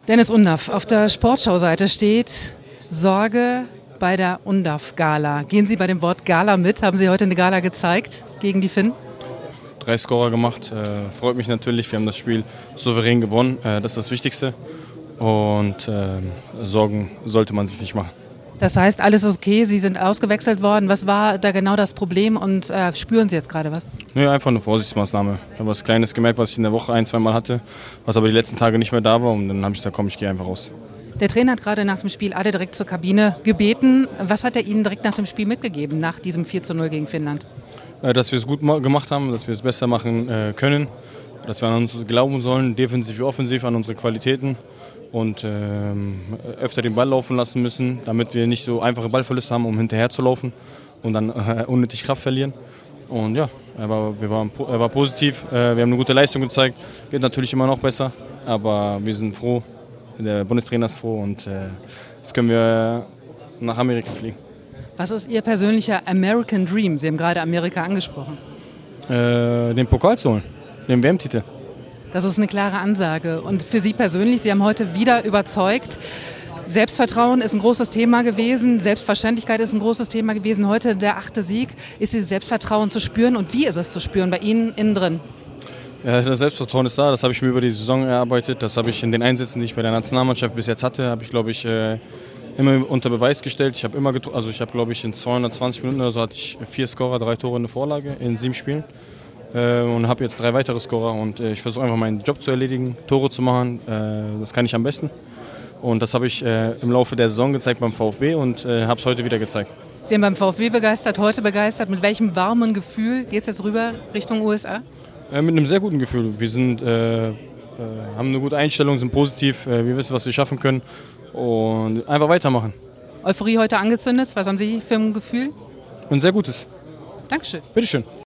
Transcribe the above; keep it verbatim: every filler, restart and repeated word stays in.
Dennis Undaff, auf der Sportschau-Seite steht Sorge bei der Undaff-Gala. Gehen Sie bei dem Wort Gala mit? Haben Sie heute eine Gala gezeigt gegen die Finnen? Drei Scorer gemacht, äh, freut mich natürlich. Wir haben das Spiel souverän gewonnen, äh, das ist das Wichtigste. Und äh, Sorgen sollte man sich nicht machen. Das heißt, alles ist okay, Sie sind ausgewechselt worden. Was war da genau das Problem und äh, spüren Sie jetzt gerade was? Nö, einfach eine Vorsichtsmaßnahme. Ich habe was Kleines gemerkt, was ich in der Woche ein-, zweimal hatte, was aber die letzten Tage nicht mehr da war. Und dann habe ich gesagt, komm, ich gehe einfach raus. Der Trainer hat gerade nach dem Spiel alle direkt zur Kabine gebeten. Was hat er Ihnen direkt nach dem Spiel mitgegeben, nach diesem vier zu null gegen Finnland? Äh, dass wir es gut gemacht haben, dass wir es besser machen äh, können, dass wir an uns glauben sollen, defensiv wie offensiv, an unsere Qualitäten. Und ähm, öfter den Ball laufen lassen müssen, damit wir nicht so einfache Ballverluste haben, um hinterher zu laufen und dann äh, unnötig Kraft verlieren. Und ja, er war, wir waren, er war positiv, äh, wir haben eine gute Leistung gezeigt, geht natürlich immer noch besser, aber wir sind froh, der Bundestrainer ist froh und äh, jetzt können wir nach Amerika fliegen. Was ist Ihr persönlicher American Dream? Sie haben gerade Amerika angesprochen. Äh, den Pokal zu holen, den W M-Titel. Das ist eine klare Ansage. Und für Sie persönlich, Sie haben heute wieder überzeugt. Selbstvertrauen ist ein großes Thema gewesen, Selbstverständlichkeit ist ein großes Thema gewesen. Heute der achte Sieg. Ist dieses Selbstvertrauen zu spüren und wie ist es zu spüren bei Ihnen innen drin? Ja, das Selbstvertrauen ist da, das habe ich mir über die Saison erarbeitet. Das habe ich in den Einsätzen, die ich bei der Nationalmannschaft bis jetzt hatte, habe ich, glaube ich, immer unter Beweis gestellt. Ich habe immer, also ich habe, glaube ich, in zweihundertzwanzig Minuten oder so hatte ich vier Scorer, drei Tore, eine Vorlage in sieben Spielen. Und habe jetzt drei weitere Scorer und ich versuche einfach meinen Job zu erledigen, Tore zu machen, das kann ich am besten. Und das habe ich im Laufe der Saison gezeigt beim VfB und habe es heute wieder gezeigt. Sie haben beim VfB begeistert, heute begeistert. Mit welchem warmen Gefühl geht es jetzt rüber Richtung U S A? Mit einem sehr guten Gefühl. Wir sind, äh, äh, haben eine gute Einstellung, sind positiv, äh, wir wissen, was wir schaffen können und einfach weitermachen. Euphorie heute angezündet, was haben Sie für ein Gefühl? Ein sehr gutes. Dankeschön. Bitteschön.